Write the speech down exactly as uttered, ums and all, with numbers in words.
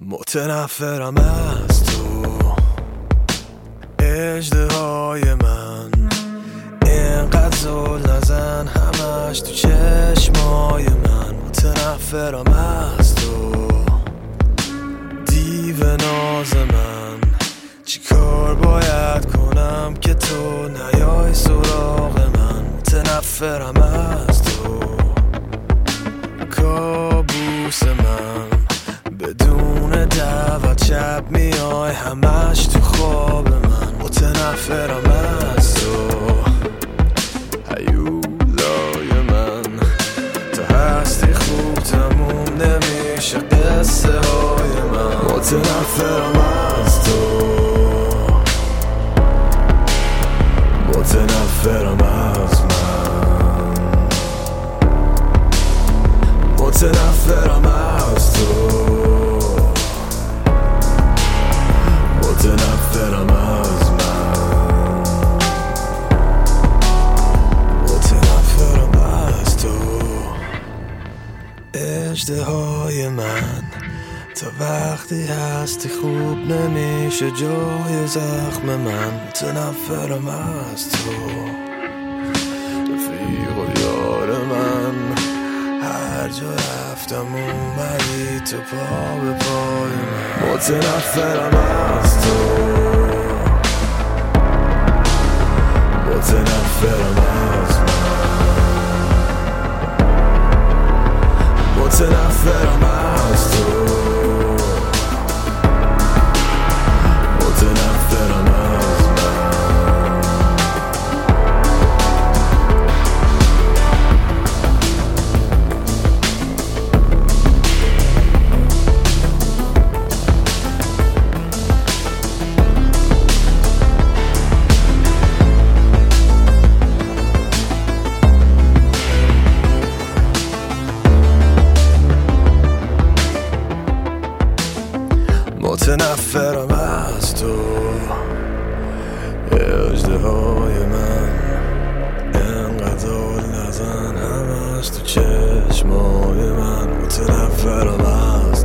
متنفرم از تو اژدهای من، اینقدر زل نزن همش تو چشمای من. متنفرم از تو دیو ناز من، چی کار باید کنم که تو نیای سراغ من. متنفرم از تو کابوس من، بدون دعوت شب میای همش تو خواب من. متنفرم از تو هیولای من، تو هستی خوب تموم نمیشه قصه های من. متنفرم از تو متنفرم از من، متنفرم از تو متنفرم از من، متنفرم از تو اژدهای من. تا وقتی هستی خوب نمیشه جای زخم من. متنفرم از تو رفیق و یار من، هر جا رفتم اومدی تو پا به پای من. متنفرم از تو متنفرم از من، متنفرم از تو متنفرم از من. متنفرم از تو اژدهای من، اینقدر زل نزن همش تو چشمای من. متنفرم از